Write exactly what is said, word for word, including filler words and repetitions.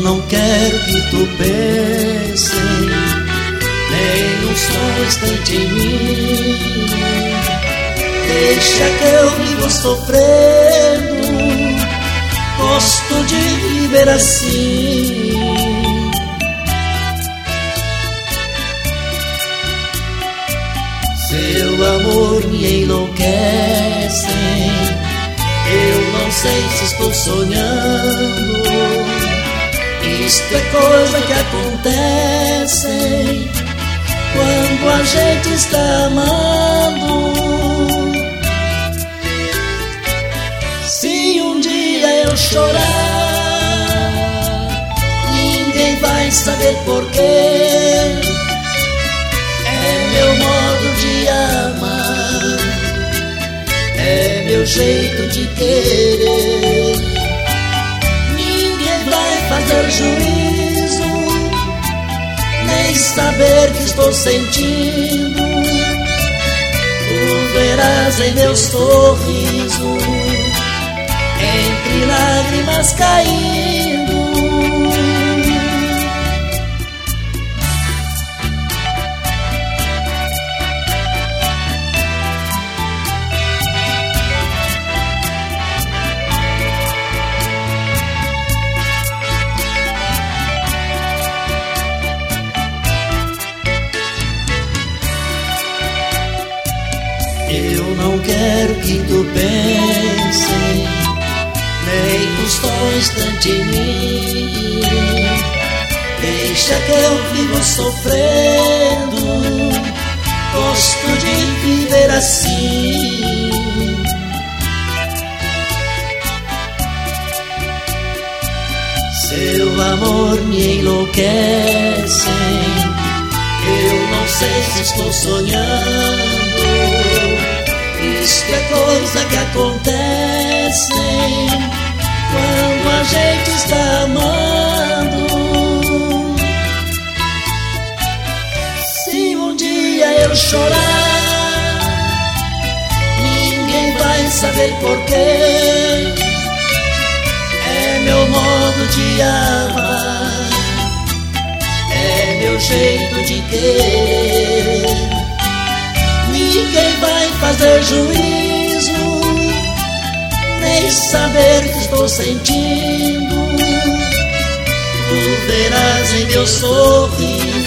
não quero que tu pense nem um só instante em mim. Deixa que eu vivo sofrendo, gosto de viver assim. Seu amor me enlouquece, eu não sei se estou sonhando. Isto é coisa que acontece quando a gente está amando. Se um dia eu chorar, ninguém vai saber porquê. É meu modo de amar, é meu jeito de querer. Ninguém vai fazer juízo, nem saber que estou sentindo. Tu verás em meu sorriso, entre lágrimas caindo. Eu não quero que tu pense nem um só instante em mim. Deixa que eu vivo sofrendo, gosto de viver assim. Seu amor me enlouquece, eu não sei se estou sonhando. Isto é coisa que acontece quando a gente está amando. Se um dia eu chorar, ninguém vai saber porquê. É meu modo de amar, é meu jeito de querer. Ninguém vai fazer juízo, nem saber que estou sentindo. Tu verás em meu sorriso,